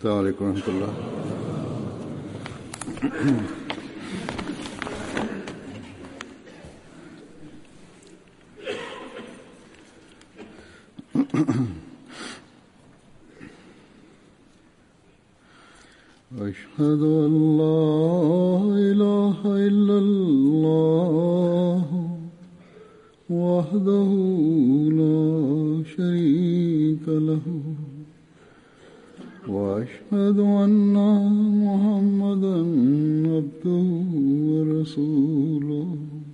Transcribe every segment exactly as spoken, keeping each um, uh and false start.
السلام عليكم ورحمة الله. أشهد أن لا إله إلا الله وحده لا شريك له وأشهد أن محمدا عبده ورسوله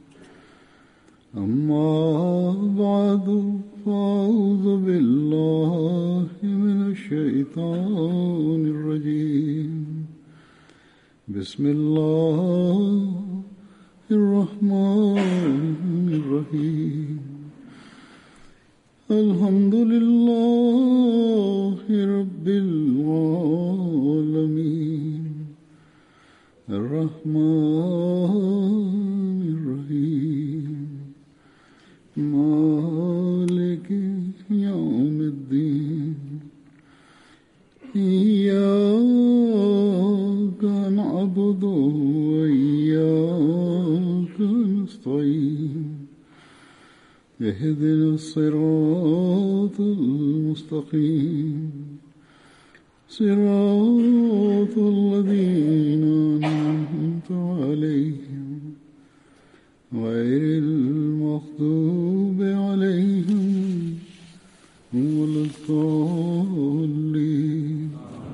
أما بعد فأعوذ بالله من الشيطان الرجيم بسم الله الرحمن الرحيم الحمد لله رب العالمين الرحمن الرحيم مالك يوم الدين إياك نعبد وإياك نستعين اهدنا الصراط المستقيم صراط الذين أنعمت عليهم غير المغضوب عليهم ولا الضالين.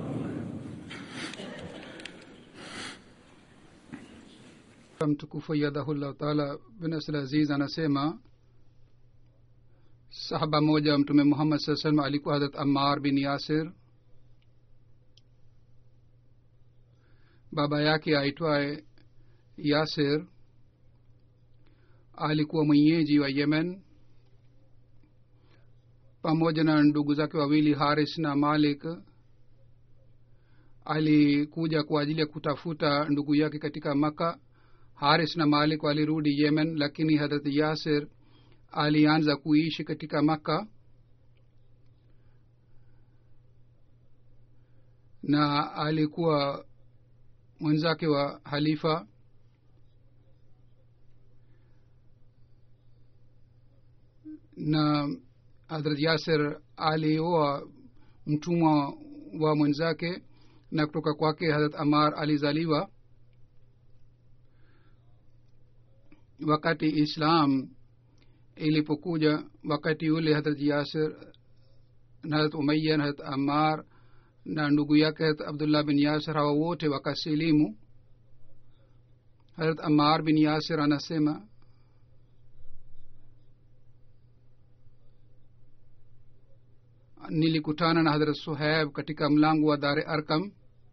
Mtukufu yadahullah taala bin Asl Aziz anasema sahaba moja wa Mtume Muhammad sallallahu alaihi wasallam alikuwa Hazrat Ammar bin Yasir. Baba yake aitwaye Yasir alikuwa mwenyeji wa Yemen. Pamoja na ndugu zake wawili Haris na Malik alikuja kwa ajili ya kutafuta ndugu yake katika Maka. Haris na Malik walirudi Yemen, lakini Hazrat Yasir alianza kuishi katika Maka na alikuwa mwenzake wa halifa. Na Hazrat Yasir alioa mtumwa wa mwenzake na kutoka kwake Hazrat Ammar alizaliwa. Wakati Islam ilipokuja, wakati ule Hazrat Yasir na Hazrat Umayya na Hazrat Ammar na ndugu yake Hazrat Abdullah bin Yasir hawa wote wakasilimu. Hazrat Ammar bin Yasir anasema nilikutana na Hazrat Suhaib katika mlango wa Dar Arkam.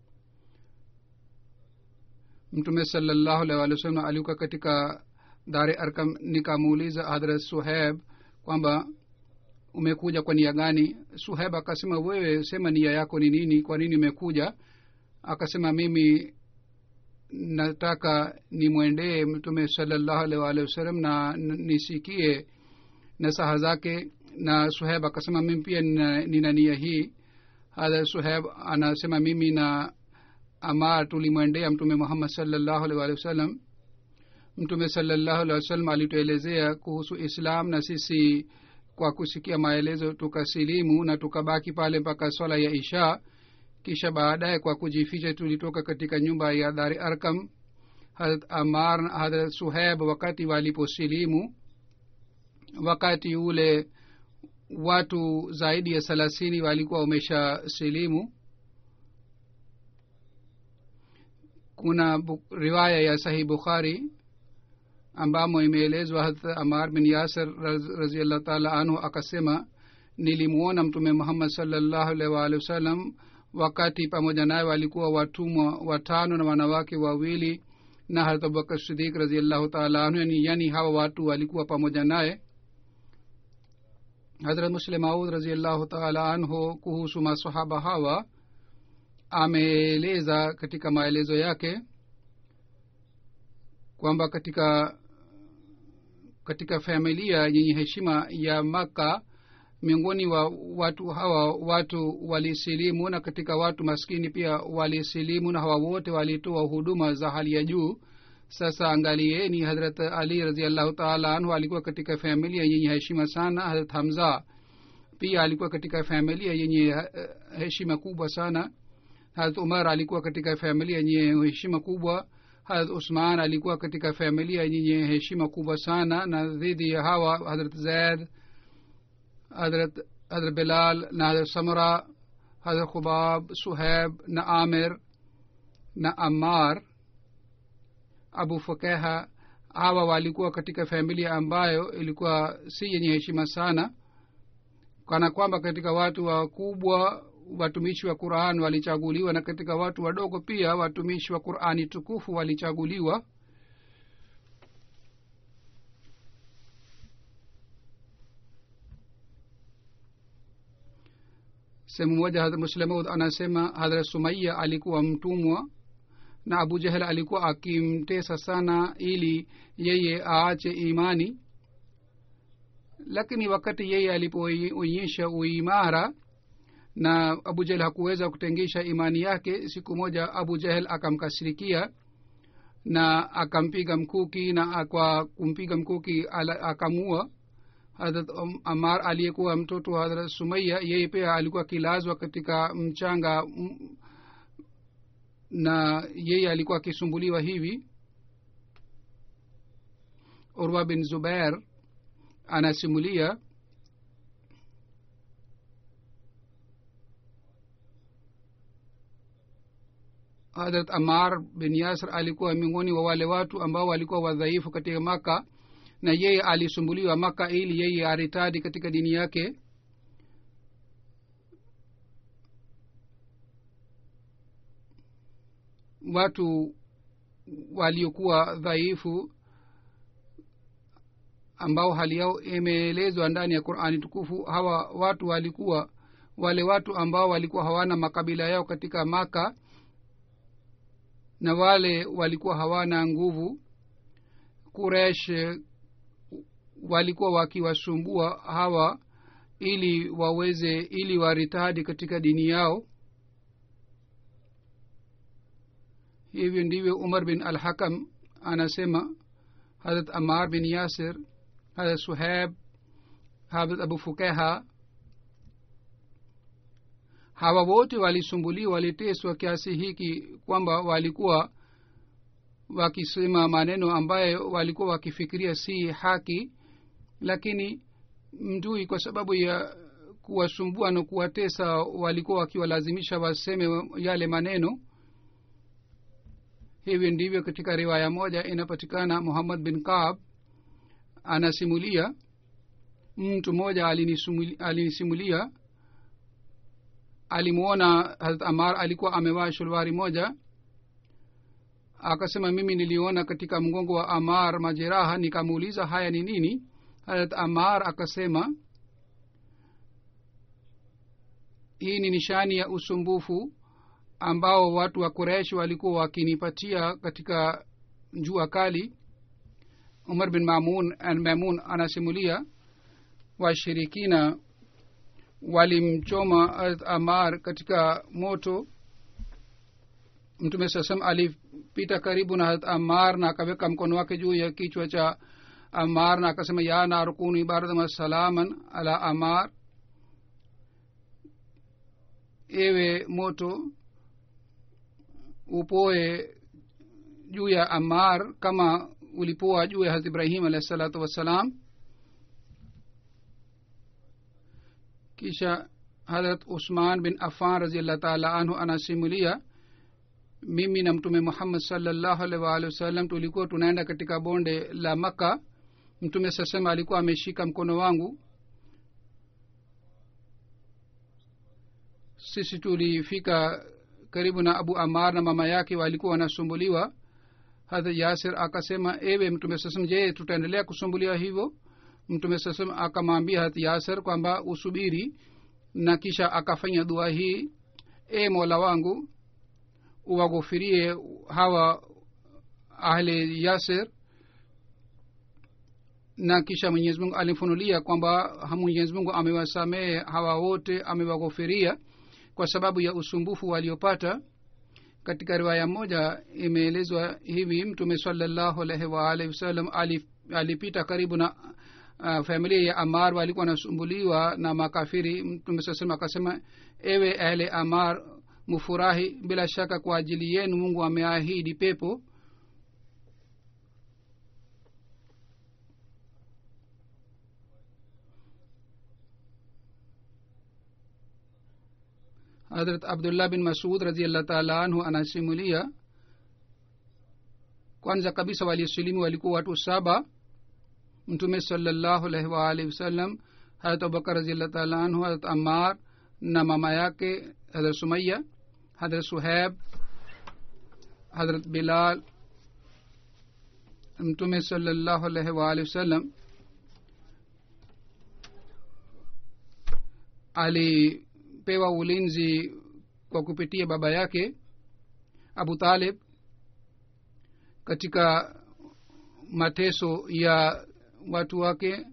Mtume sallallahu alaihi wasallam alikuwa katika Dar Arkam. Nikamuuliza Hazrat Suhaib kwamba umekuja kwa nia gani? Suhaib akasema, wewe sema nia yako ni nini, kwa nini umekuja? Akasema, mimi nataka nimwendee Mtume sallallahu alaihi wasallam na nisikie nasaha zake. Na Suhaib akasema, mimi pia nina, nina nia hii. Hada Suhaib anasema, mimi na Ammar tulimwendea Mtume Muhammad sallallahu alaihi wasallam. Mtume sallallahu alaihi wasallam alituelezea kuhusu Islam, na sisi kwa kusikia maelezo tukasilimu na tukabaki pale mpaka swala ya Isha. Kisha baadaye kwa kujificha tulitoka katika nyumba ya Dar Arkam. Hazrat Ammar na Hazrat Suhaib wakati waliposilimu, wakati ule watu zaidi ya thelathini walikuwa wamesha silimu. Kuna bu, riwaya ya Sahih Bukhari ambamo imeelezwa Hazrat Ammar bin Yasir radhiyallahu ta'ala anhu akasema, nilimuona Mtume Muhammad sallallahu alaihi wasallam wakati pamoja naye walikuwa watumwa watano na wanawake wawili na Hazrat Abubakar Siddiq radhiyallahu ta'ala anhu, yani, yani hawa watu walikuwa pamoja naye. Hazrat Muslim Maud radhiyallahu ta'ala anhu kuhusu masahaba hawa ameeleza katika maelezo yake kwamba katika katika familia yenye heshima ya Maka miongoni wa watu hawa watu walisilimu na katika watu maskini pia walisilimu na hawa wote walitoa huduma za hali ya juu. Sasa angalieni, Hazrat Ali radhiallahu ta'ala anhu alikuwa katika familia yenye heshima sana. Hazrat Hamza pia alikuwa katika familia yenye heshima kubwa sana. Hazrat Umar alikuwa katika familia yenye heshima kubwa. Hazrat Usman alikuwa katika familia yenye heshima kubwa sana. Na dhidi ya hawa Hazrat Zaid, Hazrat Hazrat Bilal na Hazrat Samra, Hazrat Khubab, Suhaib na Amir na Ammar, Abu Fukaha, hawa walikuwa katika familia ambayo ilikuwa si yenye heshima sana, kana kwamba katika watu wakubwa watumishi wa Qur'an walichaguliwa na katika watu wadogo pia watumishi wa Qur'ani tukufu walichaguliwa. Sehemu moja Hazrat Muslimud anasema Hazrat Sumayya alikuwa mtumwa na Abu Jahal alikuwa akimtesa sana ili yeye aache imani, lakini wakati yeye alipoonyesha uimara na Abu Jahal hakuweza kutengisha imani yake, siku moja Abu Jahal akamkasirikia na akampiga mkuki, na kwa kumpiga mkuki akamua. Hazrat Ammar aliyekuwa mtoto wa Hazrat Sumayya, yeye pia alikuwa kilazwa katika mchanga na yeye alikuwa akisumbuliwa hivi. Urwa bin Zubair anasimulia Hazrat Ammar bin Yasir alikuwa miongoni wa wale watu ambao walikuwa wadhaifu katika Maka, na yeye alisumbuliwa Maka ili yeye aritadi katika dini yake. Watu waliokuwa dhaifu ambao hali yao imeelezwa ndani ya Qur'ani tukufu, hawa watu walikuwa wale watu ambao walikuwa hawana makabila yao katika Maka, na wale walikuwa hawana nguvu. Quraysh walikuwa wakiwasumbua hawa ili waweze ili waritadi katika dini yao. Hivyo ndivyo Umar bin al-Hakam anasema Hazrat Ammar bin Yasir, Hazrat Suhaib, Hazrat Abu Fukaha, hawa wote walisumbuliwa, waliteswa kiasi hiki kwamba walikuwa wakisema maneno ambayo walikuwa wakifikiria si haki, lakini mtui kwa sababu ya kuwasumbua na kuwatesa walikuwa wakiwalazimisha waseme yale maneno. Hivi ndivyo katika riwaya moja inapatikana, Muhammad bin Kaab anasimulia, mtu mmoja alinisimulia alimuona Hazrat Ammar alikuwa amevaa shulwari moja. Akasema mimi niliona katika mgongo wa Ammar majeraha. Nikamuuliza haya ni nini? Hazrat Ammar akasema hii ni nishani ya usumbufu ambao watu wa Quraysh walikuwa wakinipatia katika jua kali. Umar bin Mamun al-Mamun anasimulia washirikina walimchoma Ammar katika moto. Mtume sasam alipita karibu na Hazrat Ammar na akaweka mkono wake juu ya kichwa cha Ammar na akasema ya narkuni baradama salaman ala Ammar, ewe moto upoe juu ya Ammar kama ulipoa juu ya Hazrat Ibrahim alayhi salatu wassalam. Kisha Hazrat Usman bin Affan radhiyallahu ta'ala anhu anasimulia, mimi na Mtume Muhammad sallallahu alaihi wa alihi wasallam tulikuwa tunaenda katika bonde la Makkah. Mtume sasema alikuwa ameshika mkono wangu. Sisi tulifika karibu na Abu Ammar na mama yake walikuwa wanasumbuliwa. Hazrat Yasir akasema ewe Mtume sasema, je tutaendelea kusumbuliwa hivyo? Mtume sasema akamwambia Hazrat Yasir kwamba usubiri, na kisha akafanya dua hii, e Mola wangu uwaghufirie hawa ahli Yasir na kisha Mwenyezi Mungu alimfunulia kwamba Mwenyezi Mungu amewasamehe hawa wote, amewaghufiria kwa sababu ya usumbufu waliopata. Katika riwaya moja imeelezwa hivi, Mtume sallallahu alaihi wa alihi wasallam alipita karibu na uh, familia ya Ammar, walikuwa wanasumbuliwa na makafiri. Mtume sallallahu akasema, ewe ahle Ammar, mufurahi, bila shaka kwa ajili yenu Mungu ameahidi pepo. Hazrat Abdullah bin Masud radhiyallahu ta'ala anhu anasimulia, kwanza kabisa waliosilimu walikuwa watu saba. Mtume sallallahu alaihi wa alihi wasallam, Hazrat Abubakar radhiyallahu ta'ala anhu, Hazrat Ammar na mama yake Hazrat Sumayya, Hazrat Suhaib, Hazrat Bilal. Mtume sallallahu alaihi wa alihi wasallam ali pewa ulinzi kwa kupitia baba yake Abu Talib katika mateso ya watu wake.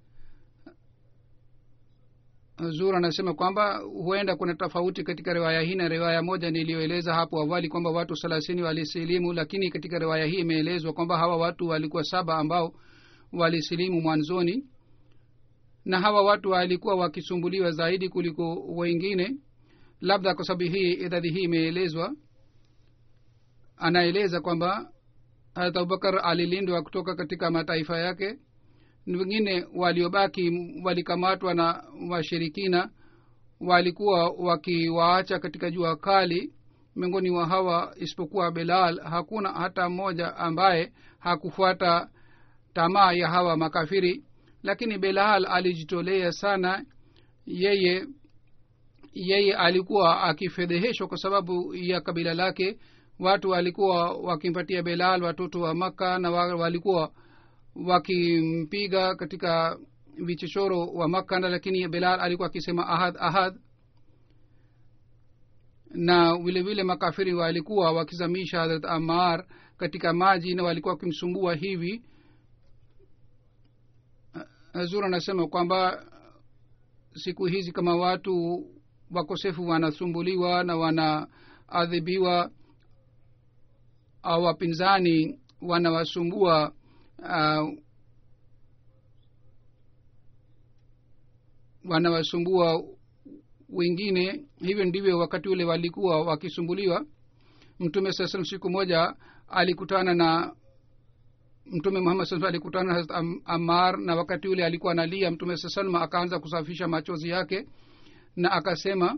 Zura anasema kwamba huenda kuna tofauti katika riwaya hii na riwaya moja niliyoeleza hapo awali kwamba watu thelathini walisilimu, lakini katika riwaya hii imeelezwa kwamba hawa watu walikuwa saba ambao walisilimu mwanzoni, na hawa watu walikuwa wakisumbuliwa zaidi kuliko wengine. Labda kwa sababu hii idadi hii imeelezwa. Anaeleza kwamba Hazrat Abubakar alilindwa kutoka katika mataifa yake, wengine waliobaki walikamatwa na washirikina, walikuwa wakiwaacha katika jua kali. Miongoni wa hawa isipokuwa Bilal, hakuna hata mmoja ambaye hakufuata tamaa ya hawa makafiri. Lakini Bilal alijitolea sana. Yeye yeye alikuwa akifedheheshwa kwa sababu ya kabila lake. Watu walikuwa wakimpatia Bilal watoto wa Makka, na walikuwa wakimpiga katika vichochoro wa Makka, lakini Bilal alikuwa akisema ahad ahad. Na vile vile makafiri walikuwa wakizamisha Hazrat Ammar katika maji na walikuwa wakimsumbua hivi. Zura anasema kwamba siku hizi kama watu wakosefu wanasumbuliwa na wanaadhibiwa au wapinzani wanawasumbua uh, wanawasumbua wengine, hivyo ndivyo wakati ule walikuwa wakisumbuliwa. Mtume sasa siku moja alikutana na Mtume Muhammad sallallahu alaihi wasallam alikutana na Ammar, na wakati ule alikuwa analia. Mtume sallallahu alaihi akaanza kusafisha machozi yake na akasema,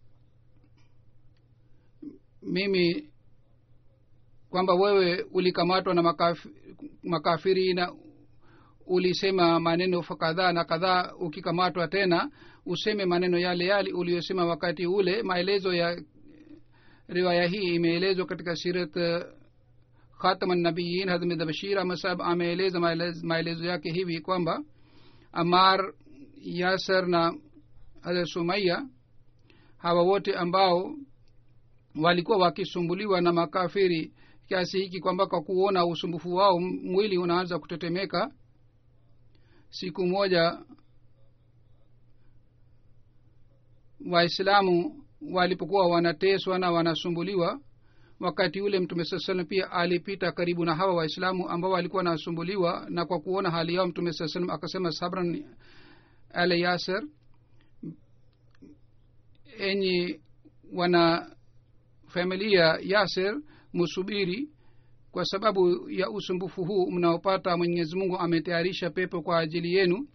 mimi kwamba wewe ulikamatwa na makafiri, makafiri na ulisema maneno kadhaa na kadhaa, ukikamatwa tena useme maneno yale yale uliyosema wakati ule. Maelezo ya riwaya hii imeelezwa katika sirat Khatam an-Nabiyyin. Hazrat Bashir Ahmad ameeleza maelezo yake hivi kwamba Ammar, Yasir na Hazrat Sumayya, hawa wote ambao walikuwa wakisumbuliwa na makafiri kiasi hiki kwamba kwa kuona usumbufu wao mwili unaanza kutetemeka. Siku moja Waislamu walipokuwa wanateswa na wanasumbuliwa, wakati ule Mtume sallallahu alaihi wasallam pia alipita karibu na hawa Waislamu ambao walikuwa wanasumbuliwa, na kwa kuona hali yao Mtume sallallahu alaihi wasallam akasema, sabran ala Yasir, enyi wana familia Yasir, musubiri, kwa sababu ya usumbufu huu mnaopata Mwenyezi Mungu ametayarisha pepo kwa ajili yenu.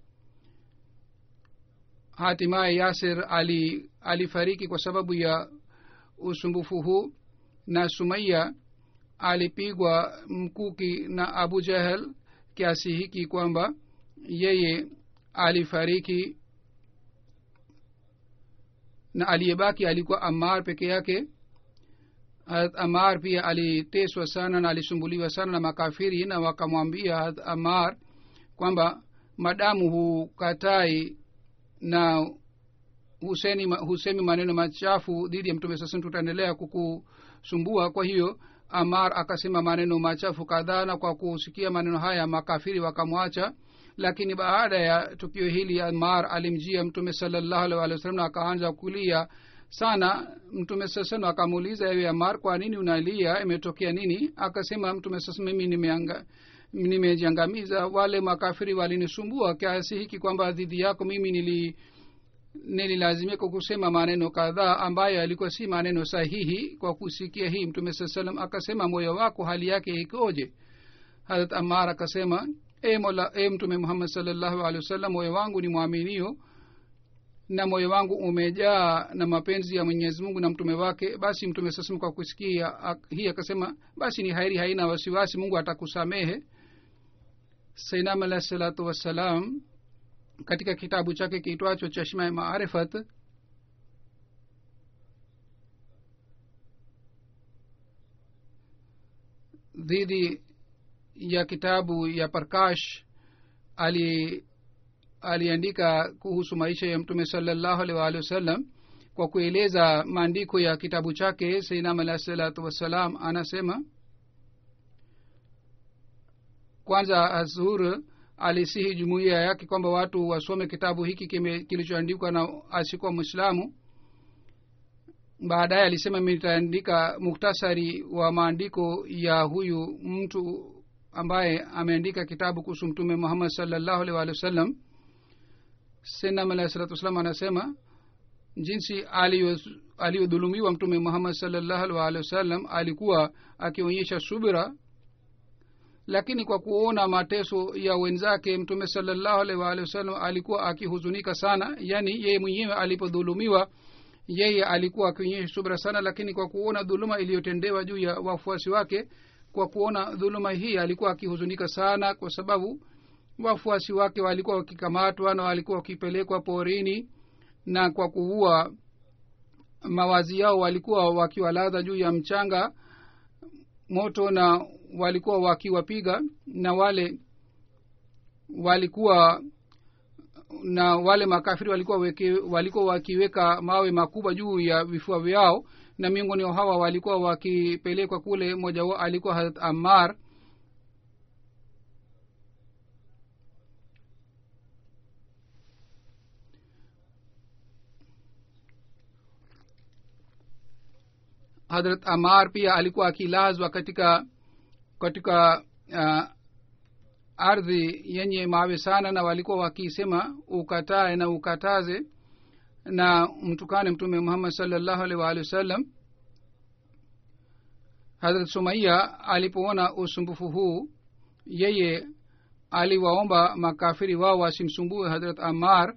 Hatimaye Yasir ali alifariki kwa sababu ya usumbufu huu, na Sumayya alipigwa mkuki na Abu Jahal kiasi hiki kwamba yeye alifariki, na aliyebaki alikuwa Ammar peke yake. Ammar pia aliteswa sana na alisumbuliwa sana na makafiri, na wakamwambia Ammar kwamba madamu hukatai na huseni husemi maneno machafu dhidi ya Mtume sasa tutaendelea kukusumbua. Kwa hiyo Ammar akasema maneno machafu kadhaa, na kwa kusikia maneno haya makafiri wakamwacha. lakini baada ya tukio hili Ammar alimjia mtume sallallahu alaihi wasallam na akaanza kulia sana. Mtume sasa akamuuliza, ewe Ammar, kwa nini unalia, imetokea nini? Akasema mtume sasa, mimi nimeanga nimejiangamiza, wale makafiri walinisumbua kiasi hiki kwamba dhidi yako mimi nili nililazimika kusema maneno kadhaa ambayo yalikuwa si maneno sahihi. Kwa kusikia hii mtume sallallahu alaihi wasallam akasema, moyo wako hali yake ikoje? Hazrat Ammar akasema, e mola, e mtume Muhammad sallallahu alaihi wasallam, moyo wangu ni muaminio na moyo wangu umejaa na mapenzi ya Mwenyezi Mungu na mtume wake. Basi mtume sasa kwa kusikia hii akasema, basi ni hairi, haina wasiwasi, Mungu atakusamehe. Sayyidina alayhi salatu wassalam katika kitabu chake kiitwacho Chashma ya Maarifat dhidi ya kitabu ya Parkash ali aliandika kuhusu maisha ya mtume sallallahu alaihi wasallam. Kwa kueleza maandiko ya kitabu chake, Sayyidina alayhi salatu wassalam anasema, kwanza Azhur alisihi jumuiya yake kwamba watu wasome kitabu hiki kilichoandikwa na asikuwa Muislamu. Baadaye alisema, mimi nitaandika muktasari wa maandiko ya huyu mtu ambaye ameandika kitabu kuhusu mtume Muhammad sallallahu alaihi wasallam. Sayyidina alayhi salatu wasallam anasema, jinsi aliyodhulumiwa mtume Muhammad sallallahu alaihi wasallam alikuwa akionyesha subira, lakini kwa kuona mateso ya wenzake mtume sallallahu alaihi wasallam alikuwa akihuzunika sana. Yani yeye mwenyewe alipodhulumiwa yeye alikuwa akionyesha subira sana, lakini kwa kuona dhuluma iliyotendewa juu ya wafuasi wake, kwa kuona dhuluma hii alikuwa akihuzunika sana, kwa sababu wafuasi wake walikuwa wakikamatwa na walikuwa wakipelekwa porini, na kwa kuua mawazi yao walikuwa wakiwalaza juu ya mchanga moto, na walikuwa wakiwapiga, na wale walikuwa na wale makafiri walikuwa weke, walikuwa wakiweka mawe makubwa juu ya vifua vyao, na miongoni hawa walikuwa wakipelekwa kule. Mmoja wao alikuwa Hazrat Ammar. Hazrat Ammar pia alikuwa akilazwa katika katika uh, ardhi yenye mawe sana, na walikuwa wakisema ukatae na ukataze na mtukane mtume Muhammad sallallahu alaihi wasallam. Hazrat Sumaiya alipoona usumbufu huu, yeye aliwaomba makafiri wao wasimsumbue Hazrat Ammar,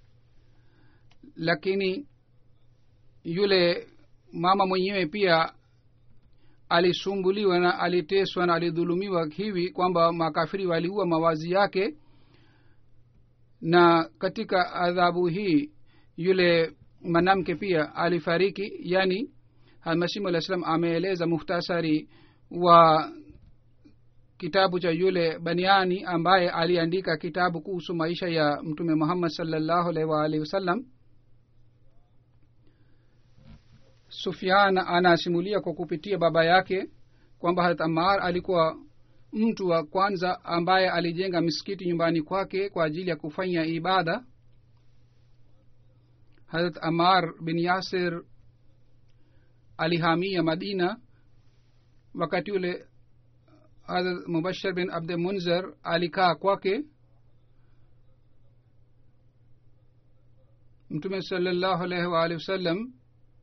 lakini yule mama mwenyewe pia alisumbuliwa na aliteswa na alidhulumiwa hivi kwamba makafiri waliua mawazi yake. Na katika adhabu hii yule mwanamke pia alifariki. Yani Masihi alayhi salam ameeleza muhtasari wa kitabu cha yule baniani ambaye aliandika kitabu kuhusu maisha ya mtume Muhammad sallallahu alaihi wasallam. Sufyan anasimulia kwa kupitia baba yake kwamba Hazrat Ammar alikuwa mtu wa kwanza ambaye alijenga misikiti nyumbani kwake kwa ajili ya kufanya ibada. Hazrat Ammar bin Yasir alihamia Madina. Wakati ule Hazrat Mubashir bin Abd Munzir alikaa kwake. Mtume sallallahu alaihi wasallam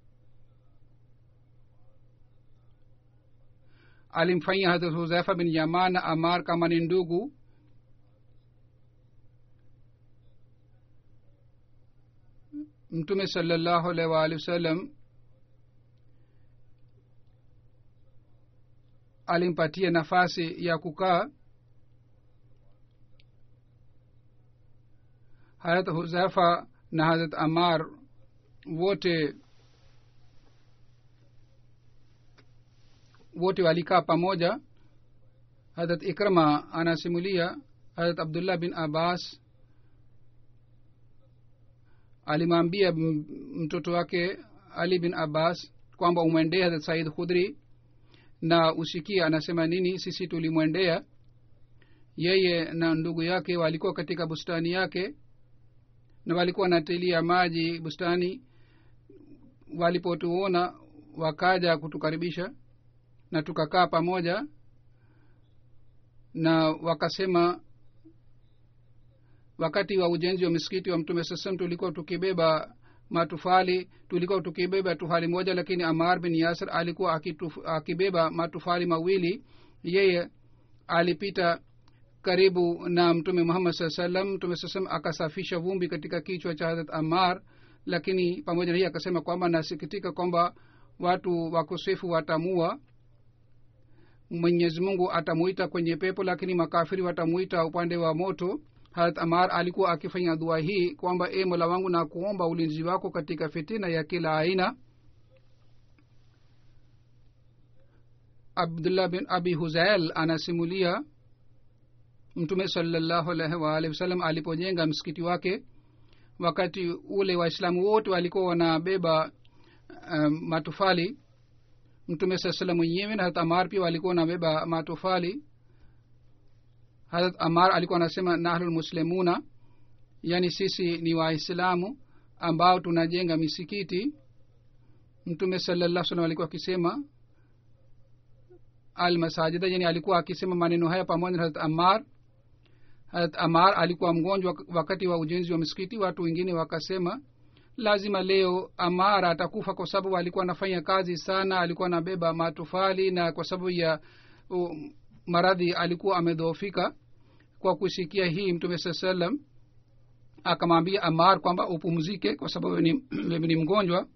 alimfanyia Hazrat Huzaifa bin Yaman na Ammar kama ni ndugu. Mtume sallallahu alaihi wasallam alimpatia nafasi ya kukaa. Hazrat Huzaifa na Hazrat Ammar wote wote walikaa pamoja. Hazrat Ikrama anasimulia Hazrat Abdullah bin Abbas alimwambia mtoto wake Ali bin Abbas kwamba umwendee Hazrat Said Khudri na usikia anasema nini. Sisi tulimwendea, yeye na ndugu yake walikuwa katika bustani yake na walikuwa wanatilia maji bustani. Walipotuona wakaja kutukaribisha na tukakaa pamoja, na wakasema wakati wa ujenzi wa msikiti wa Mtume sasa tulikuwa tukibeba matufali tulikuwa tukibeba tufali moja, lakini Ammar bin Yasir alikuwa akituf, akibeba matufali mawili. Yeye alipita karibu na Mtume Muhammad sallallahu alaihi wasallam. Mtume sallallahu alaihi wasallam akasafisha vumbi katika kichwa cha Hazrat Ammar, lakini pamoja na hiyo akasema kwamba nasikitika kwamba watu wakosefu watamua, Mwenyezi Mungu atamuita kwenye pepo, lakini makafiri watamuita upande wa moto. Hazrat Ammar alikuwa akifanya dua hii kwamba e Mola wangu, na kuomba ulinzi wako katika fitina ya kila aina. Abdullah bin Abi Huzail anasimulia Mtume sallallahu alaihi wa alihi wasallam alipojenga msikiti wake, wakati ule waislamu wote walikuwa wanabeba um, matofali. Mtume sallallahu alaihi wasallam mwenyewe na Hazrat Ammar pia walikuwa wanabeba matofali. Hazrat Ammar alikuwa anasema nahlul muslimuna, yani sisi ni waislamu ambao tunajenga misikiti. Mtume sallallahu alaihi wasallam alikuwa akisema al masajida, yani alikuwa akisema maneno haya pamoja na Hazrat Ammar. Hazrat Ammar alikuwa mgonjwa wakati wa ujenzi wa msikiti. Watu wengine wakasema lazima leo Ammar atakufa kwa sababu alikuwa anafanya kazi sana, alikuwa anabeba matofali, na kwa sababu ya uh, maradhi alikuwa amedhoofika. Kwa kusikia hii Mtume sallallahu alaihi wasallam akamwambia Ammar kwamba upumzike kwa sababu ni, ni mgonjwa.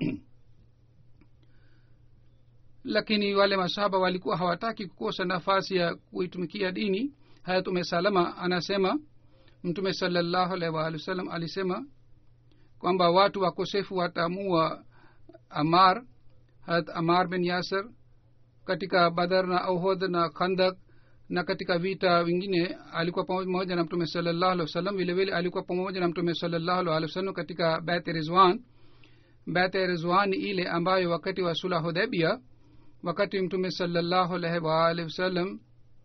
Lakini wale masahaba walikuwa hawataki kukosa nafasi ya kuitumikia dini. Hazrat Umm Salama anasema Mtume sallallahu alaihi wasallam alisema kwamba watu wakosefu watamua Ammar. Hazrat Ammar bin Yasir katika Badr na Uhud na Khandak na katika vita vingine alikuwa pamoja na Mtume sallallahu alaihi wasallam. Vile vile alikuwa pamoja na Mtume sallallahu alaihi wasallam katika Bait Rizwan. Bait Rizwan ile ambayo wakati wa Sulh Hudaybiyah, wakati Mtume sallallahu alaihi wasallam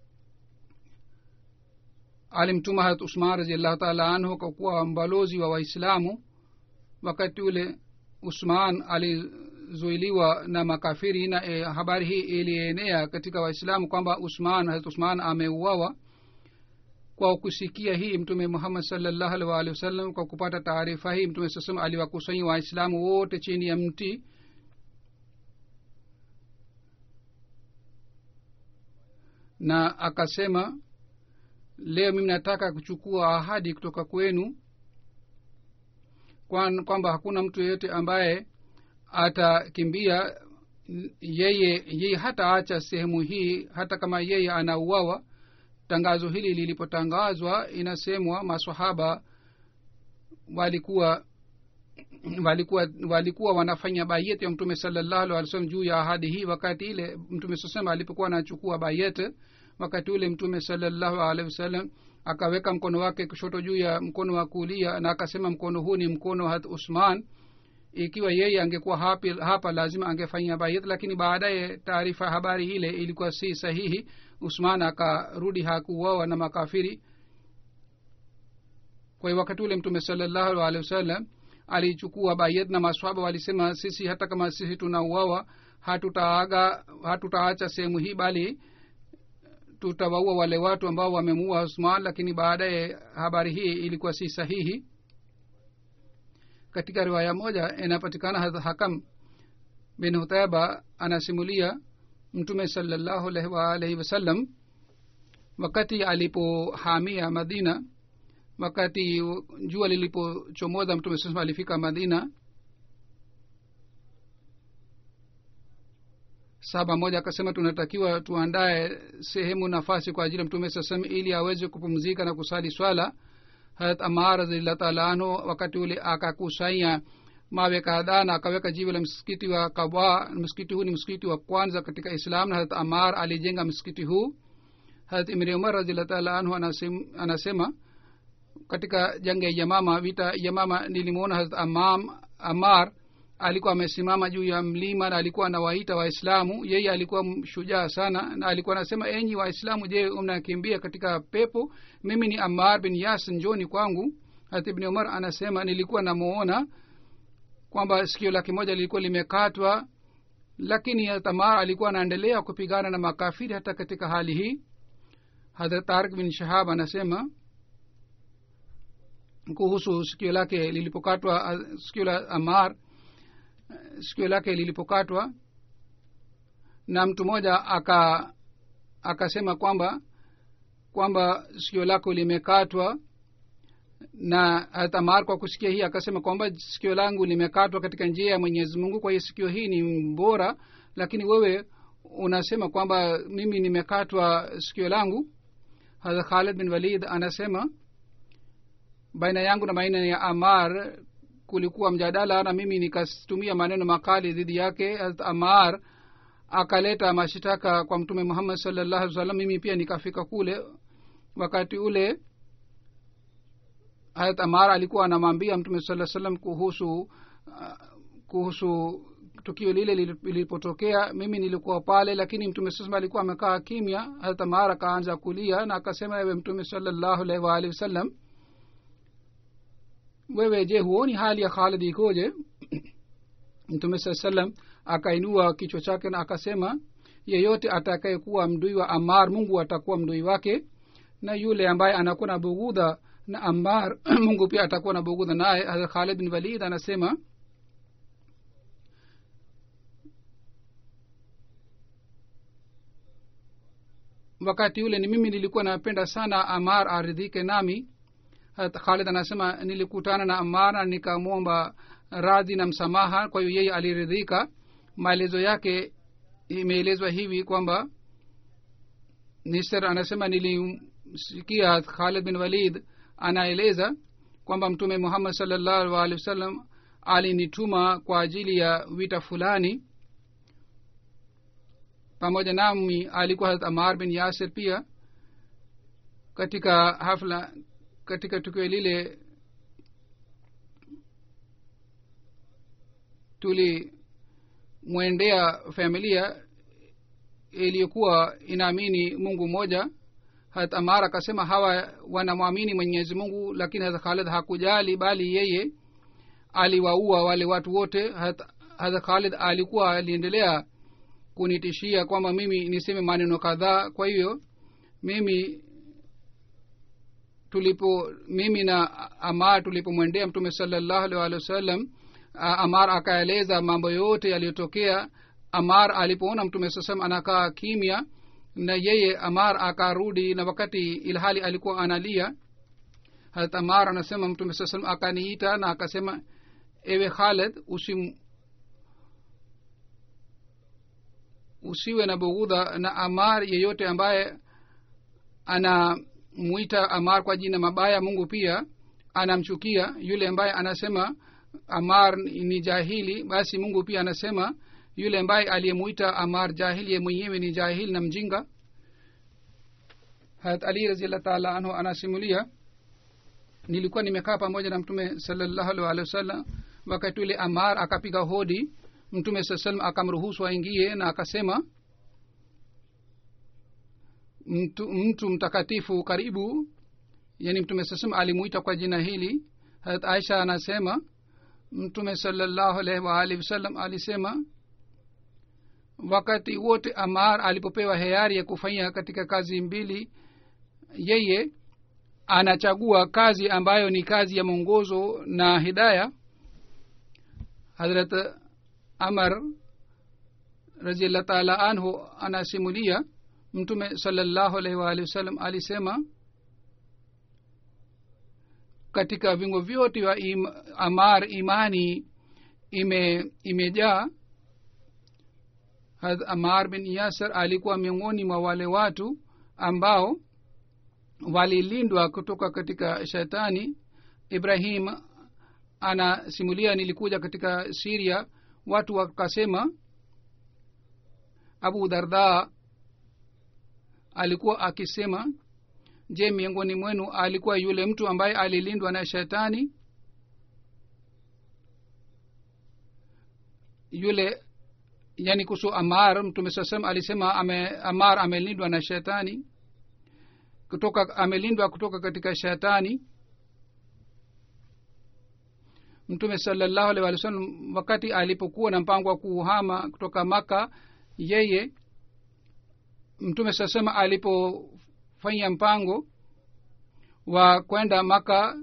alimtuma Hazrat Usman radhiyallahu ta'ala anhu kwa kuwa mbalozi wa Waislamu. Wakati ule Usman alizuiliwa na makafiri, na e, habari hii ilienea katika Waislamu kwamba Usman Hazrat Usman ameuawa. Kwa kusikia hii Mtume Muhammad sallallahu alaihi wasallam, kwa kupata taarifa hii Mtume sallallahu alaihi wasallam aliwakusanya Waislamu wote chini ya mti, na akasema leo mimi nataka kuchukua ahadi kutoka kwenu kwamba hakuna mtu yeyote ambaye atakimbia. Yeye yeye hataacha sehemu hii hata kama yeye anauawa. Tangazo hili lilipotangazwa, inasemwa maswahaba walikuwa walikuwa walikuwa wanafanya bayet ya Mtume sallallahu alaihi wasallam juu ya ahadi hii. Wakati ile Mtume sallallahu alipokuwa anachukua bayet, wakati ule Mtume sallallahu alaihi wasallam akaweka mkono wake kushoto juu ya mkono wa kulia, na akasema mkono huu ni mkono wa Usman. Ikiwa yeye angekuwa hapa, hapa lazima angefanya bayat, lakini baadaye taarifa habari ile ilikuwa si sahihi. Usman akarudi, hakuuawa na makafiri. Kwa hiyo wakati ule Mtume sallallahu alaihi wasallam alichukua bayat, na maswahaba walisema sisi hata kama sisi tunauawa hatutaaga hatutaacha sehemu hii, bali tutawaua wale watu ambao wamemuua Usman. Lakini baadaye habari hii ilikuwa si sahihi. Katika riwaya moja inapatikana Hazrat Hakam bin Hutaiba anasimulia Mtume sallallahu alaihi wasallam wakati alipohamia Madina, wakati jua lilipochomoza Mtume sallallahu alifika Madina. Saba moja akasema tunatakiwa tuandae sehemu nafasi kwa ajili ya Mtume sallallahu alaihi ili aweze kupumzika na kusali swala. Hazrat Ammar radhiyallahu ta'ala anhu wakati ule akakusanya mawe kadhaa na akaweka jiwe la msikiti wa Kaaba. Msikiti huu ni msikiti wa kwanza katika Islam, na Hazrat Ammar alijenga msikiti huu. Hazrat Ibn Umar radhiyallahu ta'ala anhu anasema, anasema katika janga ya Yamama, vita ya Yamama, nilimuona Hazrat Ammar Ammar alikuwa amesimama juu ya mlima na alikuwa anawaita waislamu. Yeye alikuwa shujaa sana na alikuwa anasema, enyi waislamu, je, mnakimbia katika pepo? Mimi ni Ammar bin Yasir, njoni kwangu. Hata Ibn Umar anasema, nilikuwa namuona kwamba sikio lake moja lilikuwa limekatwa, lakini Ammar alikuwa anaendelea kupigana na makafiri hata katika hali hii. Hazrat Tariq bin Shahab anasema kuhusu sikio lake lilipokatwa, sikio la Ammar, sikio lake lilipokatwa, na mtu mmoja aka akasema kwamba kwamba sikio lako limekatwa, na hata Ammar kwa kusikia hii akasema kwamba sikio langu limekatwa katika njia ya Mwenyezi Mungu, kwa hiyo sikio hii ni bora, lakini wewe unasema kwamba mimi nimekatwa sikio langu. Hazrat Khalid bin Walid anasema, baina yangu na baina ya Ammar kulikuwa mjadala, na mimi nikatumia maneno makali dhidi yake. Hazrat Ammar akaleta mashitaka kwa Mtume Muhammad sallallahu alaihi wasallam, mimi pia nikafika kule. Wakati ule Hazrat Ammar alikuwa anamwambia Mtume sallallahu alaihi wasallam kuhusu uh, kuhusu tukio lile lilipotokea. Mimi nilikuwa pale, lakini Mtume sallallahu alikuwa amekaa kimya. Hazrat Ammar akaanza kulia na akasema, ewe Mtume sallallahu alaihi wasallam, wewe je, huoni hali ya Khalid ikoje? Mtume sallallahu alaihi wasallam akainua kichwa chake na akasema, yeyote atakayekuwa mdui wa Ammar, Mungu atakuwa mdui wake, na yule ambaye anakuwa na bughudha na Ammar, Mungu pia atakuwa na bughudha naye. Hazrat Khalid bin Walid anasema, wakati ule ni mimi nilikuwa napenda sana Ammar aridhike nami. Khalid anasema, nilikutana na Ammar na nikamwomba radhi na msamaha, kwa hiyo yeye aliridhika. Maelezo yake imeelezwa hivi kwamba Nisr anasema, nilimsikia Khalid bin Walid anaeleza kwamba Mtume Muhammad sallallahu alaihi wasallam alinituma kwa ajili ya vita fulani. Pamoja nami alikuwa Hazrat Ammar bin Yasir pia. Katika hafla, katika tukio lile tulimwendea familia iliyokuwa inaamini Mungu mmoja. Hazrat Ammar akasema hawa wanamwamini Mwenyezi Mungu, lakini Hazrat Khalid hakujali, bali yeye aliwaua wale watu wote. Hazrat Khalid alikuwa aliendelea kunitishia kwamba mimi niseme maneno kadhaa. Kwa hiyo mimi tulipo mimi na Ammar tulipomwendea Mtume sallallahu alaihi wasallam, Ammar akaeleza mambo yote yaliyotokea. Ammar alipoona Mtume sallallahu alaihi wasallam anakaa kimya, na yeye Ammar akarudi, na wakati ilhali alikuwa analia. Hazrat Ammar anasema Mtume sallallahu alaihi wasallam akaniita na akasema, ewe Khalid, usim usiwe na bughudha na Ammar. Yeyote ambaye anamuita Ammar kwa jina mabaya, Mungu pia anamchukia. Yule ambaye anasema Ammar ni jahili, basi Mungu pia anasema yule ambaye aliyemuita Ammar jahili, yeye mwenyewe ni jahili na mjinga. Hazrat Ali radhiyallahu ta'ala anhu anasimulia, nilikuwa nimekaa pamoja na Mtume sallallahu alaihi wasallam. Wakati ule Ammar akapiga hodi, Mtume sallallahu alaihi wasallam akamruhusu aingie na akasema, mtu, mtu mtakatifu karibu. Yani Mtume sallallahu alaihi wasallam alimuita kwa jina hili. Hazrat Aisha anasema Mtume sallallahu alaihi wasallam alisema, wakati wote Ammar alipopewa hiari ya kufanya katika kazi mbili, yeye anachagua kazi ambayo ni kazi ya mwongozo na hidayah. Hazrat Amr radhiyallahu ta'ala anhu anasimulia, Mtume sallallahu alaihi wasallam alisema, katika vingo vyote wa im, Ammar imani ime imejaa. Hazrat Ammar bin Yasir alikuwa miongoni mwa wale watu ambao walilindwa kutoka katika shetani. Ibrahim anasimulia, nilikuja katika Syria, watu wakasema Abu Darda alikuwa akisema, je, miongoni mwenu alikuwa yule mtu ambaye alilindwa na shetani? yule yani kuhusu amar mtume saa salam alisema ame, amar amelindwa na shetani kutoka amelindwa kutoka katika shetani. Mtume sallallahu alaihi wasallam wakati alipokuwa na mpango wa kuhama kutoka Maka, yeye mtume saa salam alipofanya mpango wa kwenda Maka,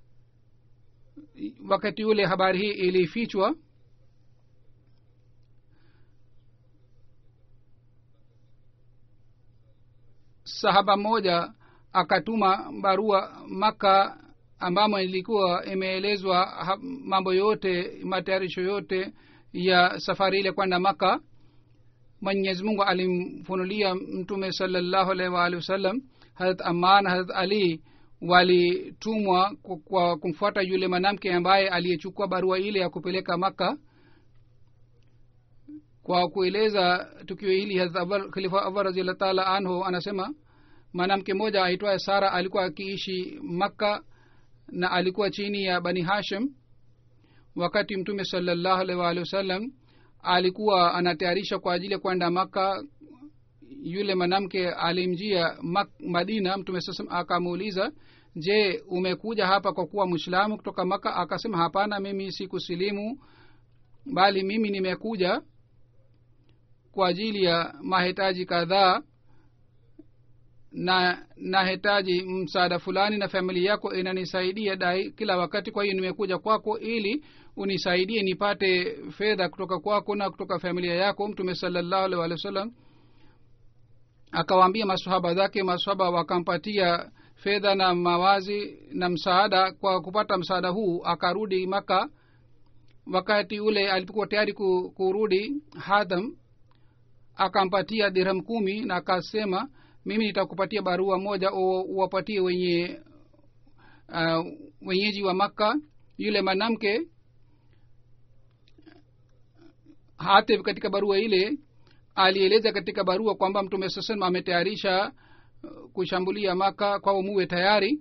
wakati ule habari hii ilifichwa. Sahaba moja akatuma barua Maka ambamo ilikuwa imeelezwa mambo yote, matayarisho yote ya safari ile kwenda Maka. Mwenyezi Mungu alimfunulia mtume sallallahu alaihi wa alihi wasallam. Hazrat Ammar na Hazrat Ali walitumwa kwa kumfuata yule mwanamke ambaye aliyechukua barua ile ya kupeleka Maka. Kwa kueleza tukio hili, Hazrat Khalifa Awwal radhiyallahu ta'ala anhu anasema mwanamke mmoja aitwaye Sara alikuwa akiishi Maka na alikuwa chini ya Bani Hashim. Wakati mtume sallallahu alaihi wa alihi wasallam alikuwa anatayarisha kwa ajili ya kwenda Maka, yule mwanamke alimjia Madina. Mtume sasa akamuuliza, je, umekuja hapa kwa kuwa Muislamu kutoka Maka? Akasema, hapana, mimi sikusilimu, bali mimi nimekuja kwa ajili ya mahitaji kadhaa na nahitaji msaada fulani, na familia yako inanisaidia dai kila wakati. Kwa hiyo nimekuja kwako ili unisaidie nipate fedha kutoka kwako na kutoka familia yako. Mtume sallallahu alaihi wasallam akawaambia maswahaba zake, maswahaba wakampatia fedha na mawazi na msaada. Kwa kupata msaada huu akarudi Maka. Wakati ule alipokuwa tayari kurudi, Hadam akampatia dirham kumi na akasema, mimi nitakupatia barua moja uwapatie wenye uh, wenyeji wa Maka. Yule mwanamke hata katika barua ile alieleza katika barua kwamba mtume sasa ametayarisha kushambulia Maka, kwa muwe tayari.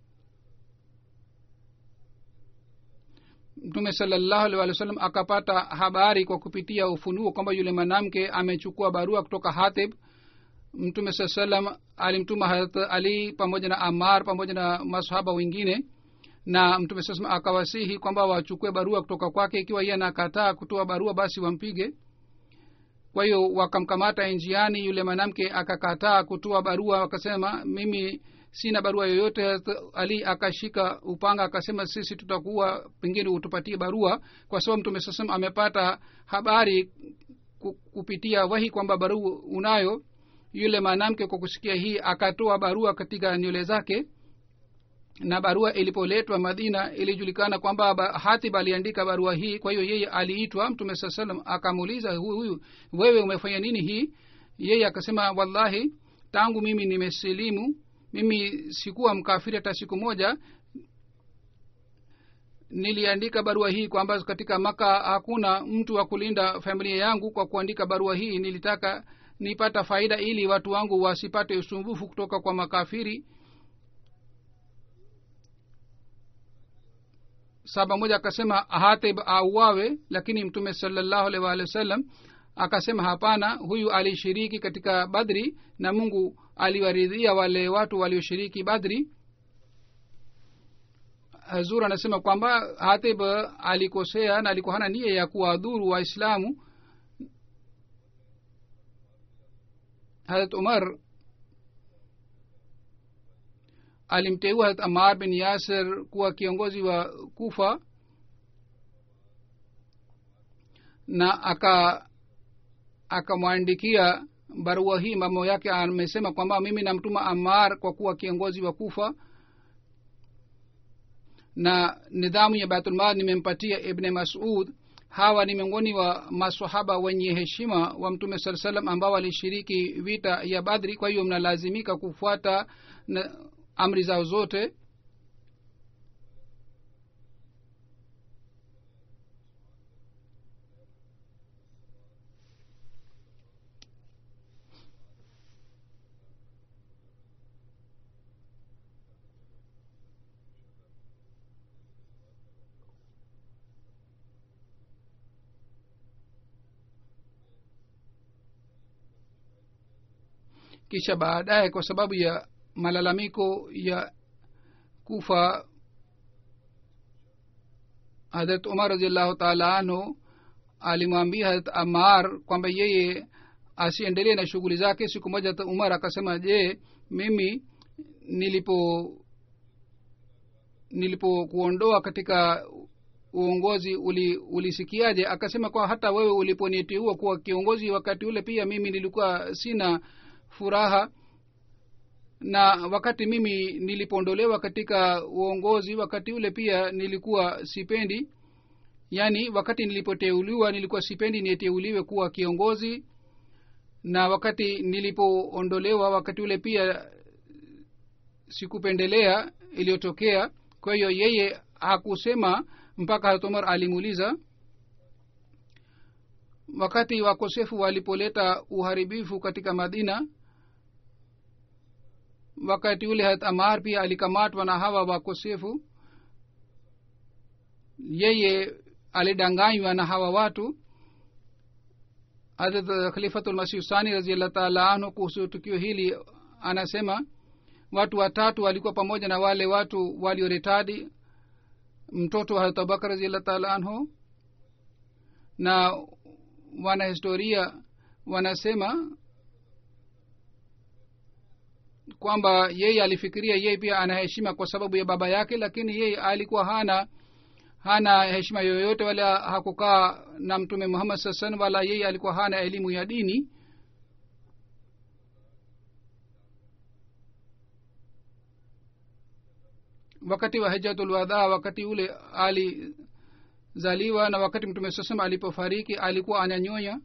Mtume sallallahu alaihi wasallam akapata habari kwa kupitia ufunuo kwamba yule mwanamke amechukua barua kutoka Hatib. Mtume sallallahu alaihi wasallam alimtuma Hazrat Ali pamoja na Ammar pamoja na masahaba wengine, na mtume sallallahu alaihi wasallam akawasihi kwamba wachukue barua kutoka kwake. Ikiwa yeye anakataa kutoa barua, basi wampige. Kwa hiyo wakamkamata njiani. Yule mwanamke akakataa kutoa barua, akasema, mimi sina barua yoyote. Ali akashika upanga akasema, sisi tutakuwa, pengine utupatie barua, kwa sababu mtume sallallahu alaihi wasallam amepata habari kupitia wahi kwamba barua unayo. Yule mwanamke kwa kusikia hii akatoa barua katika nywele zake, na barua ilipoletwa Madina ilijulikana kwamba Hatib aliandika barua hii. Kwa hiyo yeye aliitwa. Mtume sallallahu alaihi wasallam akamuuliza, huyu huyu wewe umefanya nini hii? Yeye akasema, wallahi tangu mimi nimesilimu, mimi sikuwa mkafiri hata siku moja. Niliandika barua hii kwamba katika Maka hakuna mtu wa kulinda familia yangu. Kwa kuandika barua hii nilitaka nipata faida ili watu wangu wasipate usumbufu kutoka kwa makafiri. Saba moja akasema Hatib auawe, lakini mtume sallallahu alaihi wasallam akasema, hapana, huyu alishiriki katika Badri na Mungu aliwaridhia wale watu walioshiriki Badri. Hazur anasema kwamba Hatib alikosea na alikuwa hana nia ya kuwadhuru Waislamu. Hazrat Umar alimteua Hazrat Ammar bin Yasir kuwa kiongozi wa Kufa, na aka akamwandikia barua hii. mamo yake amesema kwamba mimi namtuma Ammar kwa kuwa kiongozi wa Kufa, na nidhamu ya Baitul Mal nimempatia Ibn Mas'ud. Hawa ni miongoni wa maswahaba wenye heshima wa mtume sallallahu alaihi wasallam ambao walishiriki vita ya Badri. Kwa hiyo mnalazimika kufuata na amri zao zote. kisha baadaye kwa sababu ya malalamiko ya kufa Hazrat Umar radhiallahu ta'ala anhu alimwambia Hazrat Ammar kwamba yeye asiendelee na shughuli zake. Siku moja Umar akasema, je, mimi nilipo nilipokuondoa katika uongozi uli ulisikiaje? Akasema, kwa hata wewe uliponiteua kuwa kiongozi wakati ule pia mimi nilikuwa sina furaha, na wakati mimi nilipoondolewa katika uongozi wakati ule pia nilikuwa sipendi, yani wakati nilipoteuliwa nilikuwa sipendi niteuliwe kuwa kiongozi, na wakati nilipoondolewa wakati ule pia sikupendelea iliyotokea. Kwa hiyo yeye hakusema mpaka Hazrat Umar alimuuliza. Wakati wakosefu walipoleta uharibifu katika Madina, wakati ule Hazrat Ammar pia alikamatwa na hawa wakosefu. Yeye alidanganywa na hawa watu. Hazrat Khalifatul Masih Sani radhiyallahu ta'ala anhu kuhusu tukio hili anasema, watu watatu walikuwa pamoja na wale watu walioretadi, mtoto wa Hazrat Abubakar radhiyallahu ta'ala anhu, na wanahistoria wanasema kwamba yeye alifikiria yeye pia ana heshima kwa sababu ya baba yake, lakini yeye alikuwa hana hana heshima yoyote, wala hakukaa na Mtume Muhammad sallallahu alaihi wasallam, wala yeye alikuwa hana elimu ya dini. Wakati wa hajjatul wadaa, wakati ule alizaliwa, na wakati Mtume sallallahu alaihi wasallam alipofariki alikuwa ananyonya.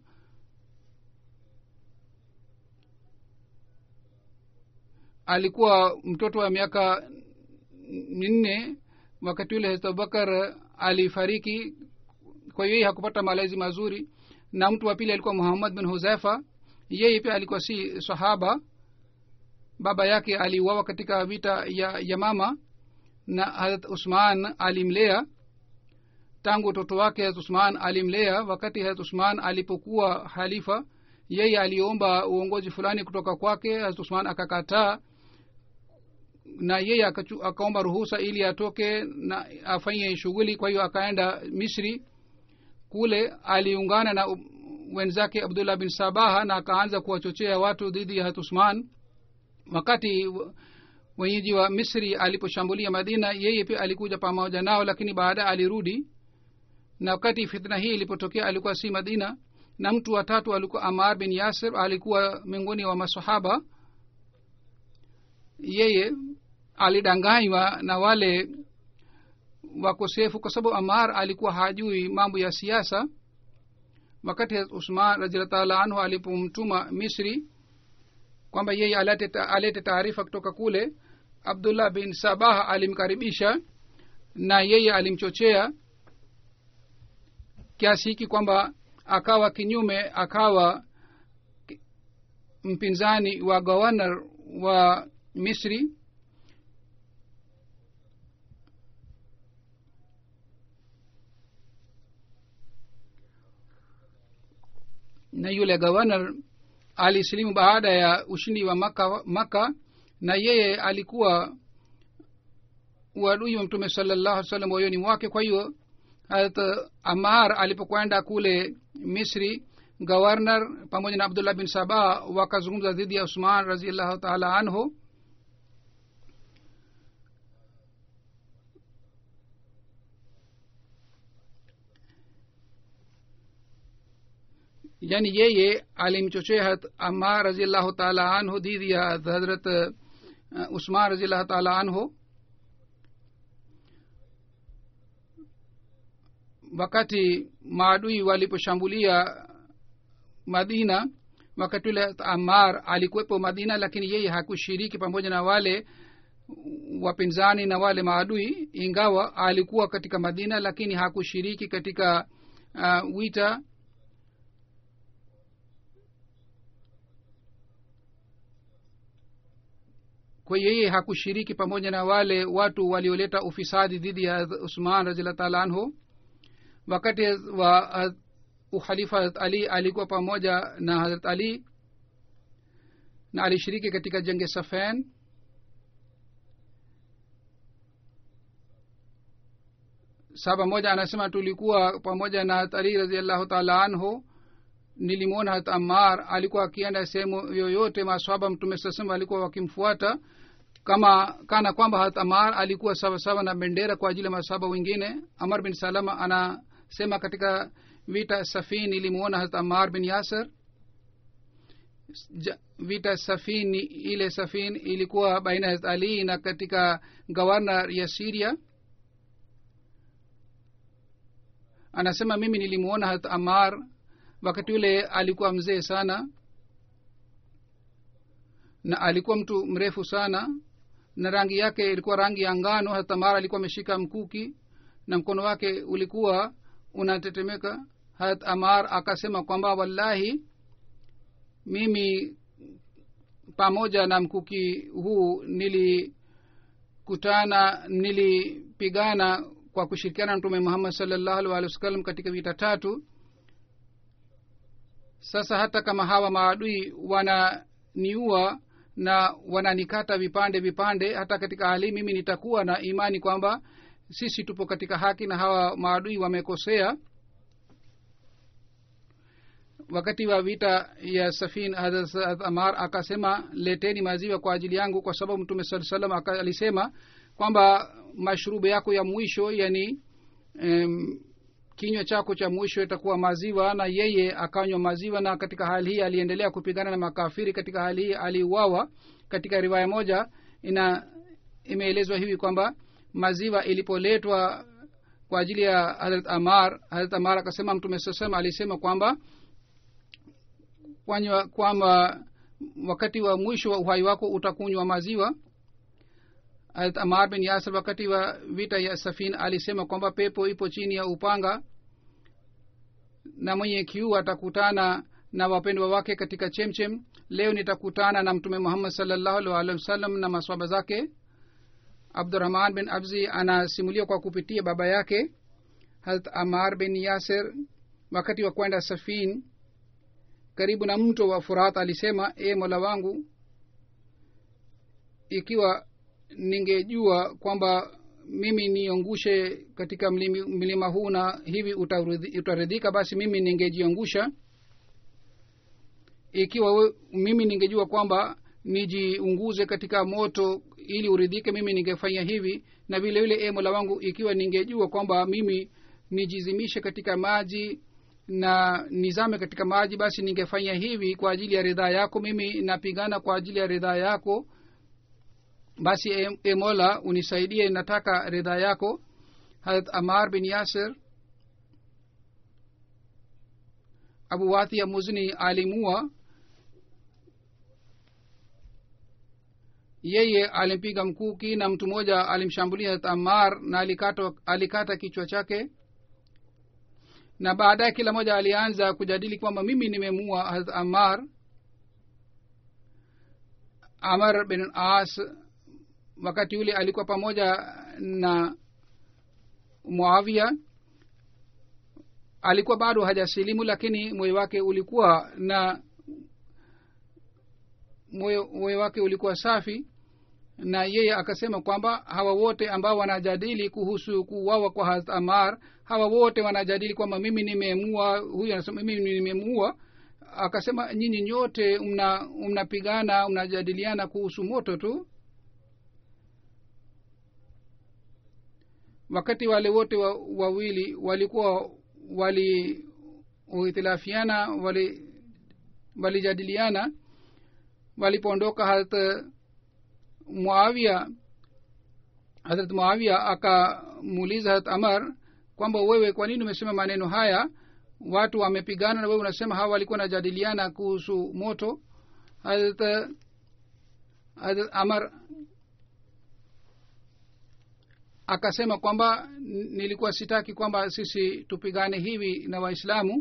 Alikuwa mtoto wa miaka minne wakati ule Hazrat Abubakar alifariki. Kwa hiyo hakupata malezi mazuri. Na mtu wa pili alikuwa Muhammad bin Huzaifa, yeye pia alikuwa si sahaba. Baba yake aliuawa katika vita ya Yamama, na Hazrat Usman alimlea tangu utoto wake. Hazrat Usman alimlea. Wakati Hazrat Usman alipokuwa halifa, yeye aliomba uongozi fulani kutoka kwake. Hazrat Usman akakataa, na yeye akaomba ruhusa ili atoke na afanye shughuli. Kwa hiyo akaenda Misri. Kule aliungana na wenzake Abdullah bin Sabaha na akaanza kuwachochea watu dhidi ya Hazrat Usman. Wakati wenyeji wa Misri aliposhambulia Madina, yeye pia alikuja pamoja nao, lakini baada alirudi. Na wakati fitna hii ilipotokea alikuwa si Madina. Na mtu wa tatu alikuwa Ammar bin Yasir, alikuwa miongoni wa masahaba. Yeye alidanganywa na wale wakosefu kwa sababu Ammar alikuwa hajui mambo ya siasa. Wakati Usman radhiyallahu ta'ala anhu alipomtuma Misri kwamba yeye alete alete taarifa kutoka kule, Abdullah bin Sabaha alimkaribisha na yeye alimchochea kiasi hiki kwamba akawa kinyume, akawa mpinzani wa governor wa Misri. Na yule governor alisilimu baada ya ushindi wa Maka, Maka na yeye alikuwa uadui wa Mtume sallallahu alaihi wasallam moyoni mwake. Kwa hiyo Hazrat Ammar alipokwenda kule Misri, governor pamoja na Abdullah bin Sabah wakazungumza dhidi ya Usman radhiyallahu ta'ala anhu. Yani yeye alimchochea Hazrat Ammar radhiyallahu ta'ala anhu dhidi ya Hazrat uh, Usman radhiyallahu ta'ala anhu. Wakati maadui waliposhambulia Madina, wakati ule Ammar alikuwepo Madina, lakini yeye hakushiriki pamoja na wale wapinzani na wale maadui, ingawa alikuwa katika Madina lakini hakushiriki katika uh, wita. Kwa yeye hakushiriki pamoja na wale watu walioleta ufisadi dhidi ya Usman radhiyallahu ta'ala anhu. Wakati wa uhalifa Ali alikuwa pamoja na Hazrat Ali, na alishiriki katika jenge Safain. Saba moja anasema tulikuwa pamoja na Ali radhiallahu ta'ala anhu. Nilimwona hata Ammar alikuwa akienda sehemu yoyote, maswahaba mtume sasema alikuwa wakimfuata kama kana kwamba hata Ammar alikuwa sawa sawa na bendera kwa ajili ya maswahaba wengine. Amr bin Salama anasema katika vita Safin nilimwona hata Ammar bin Yasir. Vita Safin, ile Safin ilikuwa baina ya Ali na katika governor ya Syria. Anasema mimi nilimuona hata Ammar wakati ule alikuwa mzee sana na alikuwa mtu mrefu sana na rangi yake ilikuwa rangi ya ngano. Hata Ammar alikuwa ameshika mkuki na mkono wake ulikuwa unatetemeka. Hata Ammar akasema kwamba wallahi mimi pamoja na mkuki huu nilikutana nilipigana kwa kushirikiana na Mtume Muhammad sallallahu alaihi wasallam katika vita tatu. Sasa hata kama hawa maadui wananiua na wananikata vipande vipande, hata katika hali mimi nitakuwa na imani kwamba sisi tupo katika haki na hawa maadui wamekosea. Wakati wa vita ya Safin Hazrat Ammar akasema leteni maziwa kwa ajili yangu, kwa sababu Mtume sallallahu alaihi wasallam alisema kwamba mashrubu yako ya mwisho, yani um, kinywa chako cha mwisho itakuwa maziwa. Na yeye akanywa maziwa, na katika hali hii aliendelea kupigana na makafiri. Katika hali hii aliuawa. Katika riwaya moja ina imeelezwa hivi kwamba maziwa ilipoletwa kwa ajili ya Hazrat Ammar, Hazrat Ammar akasema Mtume sallallahu alaihi wasallam alisema kwamba kwanywa kwamba wakati wa mwisho wa uhai wako utakunywa maziwa. Hazrat Ammar bin Yasir wakati wa vita ya Safin alisema kwamba pepo ipo chini ya upanga na mwenye kiu atakutana na wapendwa wake katika chemchem. Leo nitakutana na Mtume Muhammad sallallahu alaihi wasallam na maswahaba zake. Abdurrahman bin Abzi anasimulia kwa kupitia baba yake Hazrat Ammar bin Yasir wakati wa kwenda Safin karibu na mto wa Furat alisema, e Mola wangu, ikiwa ningejua kwamba mimi niongushe katika mlima huu na hivi utaridhika, basi mimi ningejiangusha. Ikiwa we, mimi ningejua kwamba nijiunguze katika moto ili uridhike, mimi ningefanya hivi. Na vile vile e Mola wangu, ikiwa ningejua kwamba mimi nijizimishe katika maji na nizame katika maji, basi ningefanya hivi kwa ajili ya ridhaa yako. Mimi napigana kwa ajili ya ridhaa yako, basi e, e Mola unisaidie, nataka ridhaa yako. Hazrat Ammar bin Yasir Abu Wathia Muzni alimua. Yeye alimpiga mkuki na mtu mmoja alimshambulia Hazrat Ammar na alikata alikata kichwa chake. Na baadaye kila mmoja alianza kujadili kwamba mimi nimemua Hazrat Ammar. Amr bin As wakati ule alikuwa pamoja na Muawiya. Alikuwa bado hajasilimu, lakini moyo wake ulikuwa na moyo moyo wake ulikuwa safi. Na yeye akasema kwamba hawa wote ambao wanajadili kuhusu kuuawa kwa Hazrat Ammar, hawa wote wanajadili kwamba mimi nimemuua. Huyu anasema mimi nimemuua. Akasema nyinyi nyote mna mnapigana mnajadiliana kuhusu moto tu. Wakati wale wote wa, wawili walikuwa wali uhitilafiana wali walijadiliana, walipoondoka Hazrat Muawiya Hazrat Muawiya akamuuliza Hazrat Ammar kwamba wewe kwa nini umesema maneno haya? Watu wamepigana na wewe unasema hawa walikuwa wanajadiliana kuhusu moto. Hazrat Hazrat Ammar akasema kwamba nilikuwa sitaki kwamba sisi tupigane hivi na Waislamu.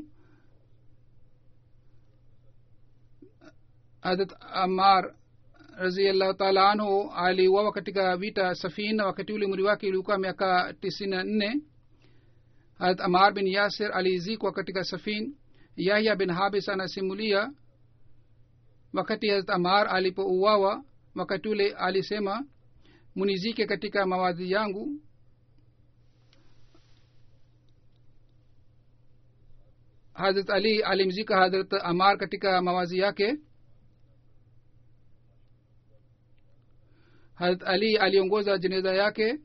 Hazrat Ammar radhiyallahu ta'ala anhu aliuawa katika vita Safin. Wakati ule umri wake ulikuwa miaka tisini na nne. Hazrat Ammar bin Yasir alizikwa katika Safin. Yahya bin Habis anasimulia wakati Hazrat Amar alipouawa wakati ule alisema munizike katika mawazi yangu. Hazrat Ali alimzika Hazrat Amar katika mawazi yake. Hazrat Ali aliongoza jeneza yake.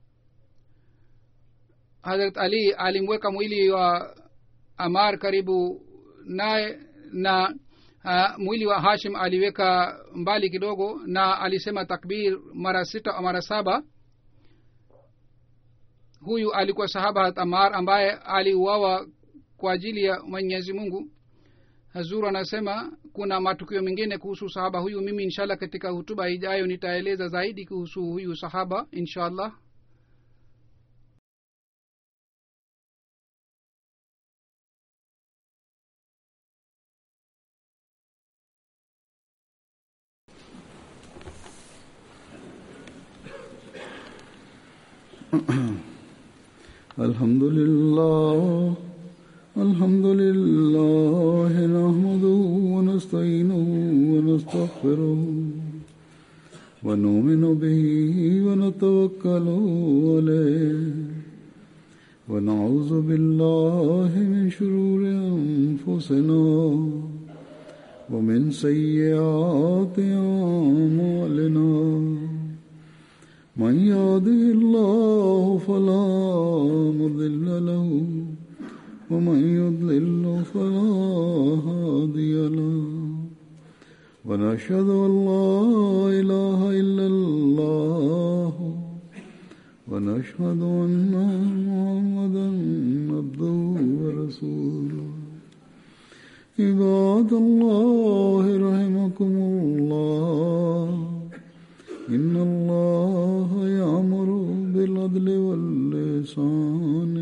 Hazrat Ali alimweka mwili wa Amar karibu naye na uh, mwili wa Hashim aliweka mbali kidogo, na alisema takbir mara sita au mara saba. Huyu alikuwa sahaba Hazrat Amar ambaye aliuawa kwa ajili ya Mwenyezi Mungu. Hazur anasema kuna matukio mengine kuhusu sahaba huyu. Mimi inshallah katika hutuba ijayo nitaeleza zaidi kuhusu huyu sahaba inshallah. Alhamdulillah alhamdulillah nahmaduhu wa nasta'inuhu wa nastaghfiruh wa nu'minu bihi wa natawakkalu alayhi wa na'udhu billahi min shururi anfusina wa min sayyiati a'malina. من يهده الله فلا مضل له ومن يضلل فلا هادي له ونشهد أن لا إله إلا الله ونشهد أن محمدا عبده ورسوله. عباد الله رحمكم الله إن الله يأمر بالعدل والإحسان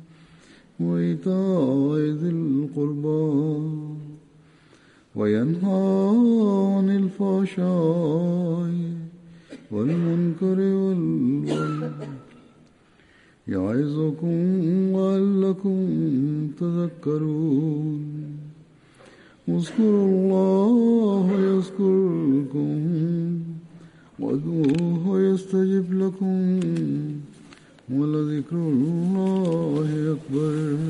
وإيتاء ذي القربى وينهى عن الفحشاء والمنكر والبغي يعظكم لعلكم تذكرون. اذكروا الله يذكركم وادعوه يستجب لكم ولذكر الله أكبر.